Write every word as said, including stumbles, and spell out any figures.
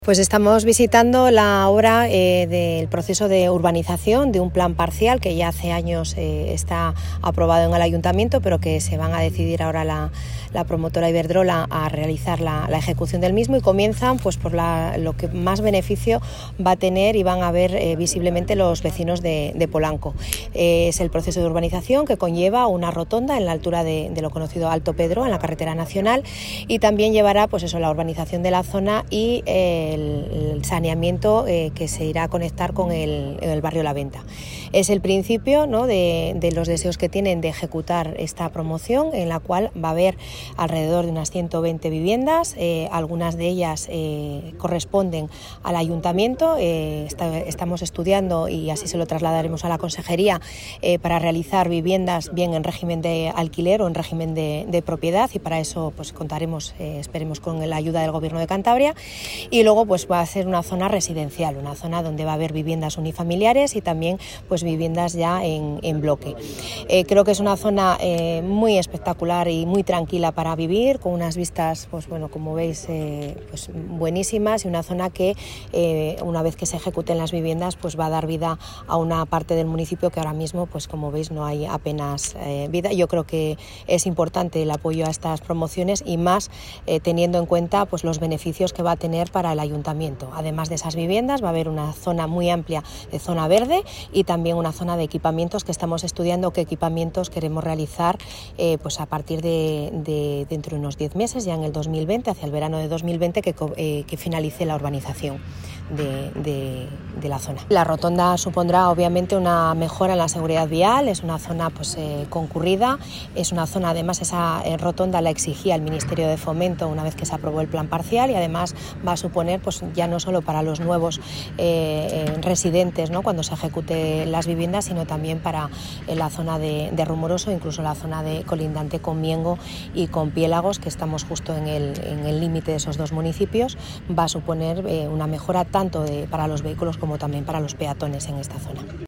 Pues estamos visitando la obra eh, del proceso de urbanización de un plan parcial que ya hace años eh, está aprobado en el ayuntamiento, pero que se van a decidir ahora la, la promotora Iberdrola a realizar la, la ejecución del mismo, y comienzan pues por la, lo que más beneficio va a tener y van a ver eh, visiblemente los vecinos de, de Polanco. Eh, es el proceso de urbanización que conlleva una rotonda en la altura de, de lo conocido Alto Pedro, en la carretera nacional, y también llevará pues eso, la urbanización de la zona y eh, El, el saneamiento eh, que se irá a conectar con el, el barrio La Venta. Es el principio, ¿no?, de, de los deseos que tienen de ejecutar esta promoción, en la cual va a haber alrededor de unas ciento veinte viviendas, eh, algunas de ellas eh, corresponden al ayuntamiento. Eh, está, estamos estudiando, y así se lo trasladaremos a la consejería, eh, para realizar viviendas bien en régimen de alquiler o en régimen de, de propiedad, y para eso pues contaremos, eh, esperemos, con la ayuda del Gobierno de Cantabria. Y luego pues va a ser una zona residencial, una zona donde va a haber viviendas unifamiliares y también pues viviendas ya en, en bloque. Eh, creo que es una zona eh, muy espectacular y muy tranquila para vivir, con unas vistas, pues bueno, como veis, eh, pues buenísimas, y una zona que eh, una vez que se ejecuten las viviendas pues va a dar vida a una parte del municipio que ahora mismo, pues como veis, no hay apenas eh, vida. Yo creo que es importante el apoyo a estas promociones, y más eh, teniendo en cuenta pues los beneficios que va a tener para el ayuntamiento. Además de esas viviendas va a haber una zona muy amplia de zona verde y también una zona de equipamientos, que estamos estudiando qué equipamientos queremos realizar eh, pues a partir de, de dentro de unos diez meses, ya en el dos mil veinte, hacia el verano de dos mil veinte, que, eh, que finalice la urbanización de, de, de la zona. La rotonda supondrá obviamente una mejora en la seguridad vial. Es una zona pues eh, concurrida, es una zona, además esa eh, rotonda la exigía el Ministerio de Fomento una vez que se aprobó el plan parcial, y además va a suponer pues ya no solo para los nuevos eh, eh, residentes, ¿no?, cuando se ejecute las viviendas, sino también para eh, la zona de, de Rumoroso, incluso la zona de colindante con Miengo y con Piélagos, que estamos justo en el en el límite de esos dos municipios. Va a suponer eh, una mejora tanto de, para los vehículos como también para los peatones en esta zona.